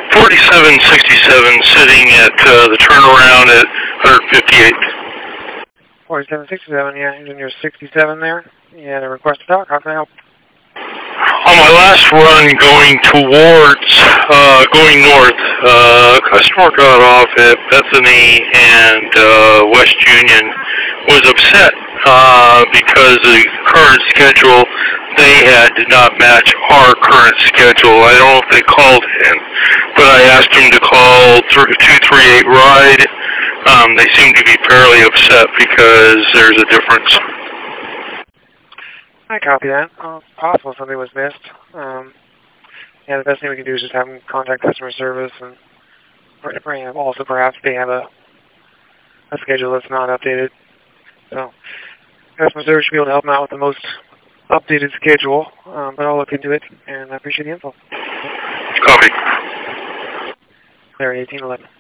4767 sitting at the turnaround at 158th. 4767, yeah, you're in your 67 there. You had a request to talk. How can I help? On my last run going north, customer got off at Bethany and West Union, was upset because the current schedule they had did not match our current schedule. I don't know if they called in, but I asked them to call 238 Ride. They seem to be fairly upset because there's a difference. I copy that. It's possible something was missed. Yeah, the best thing we can do is just have them contact customer service, and also perhaps they have a schedule that's not updated. So customer service should be able to help them out with the most updated schedule, but I'll look into it, and I appreciate the info. Copy. Larry, 1811.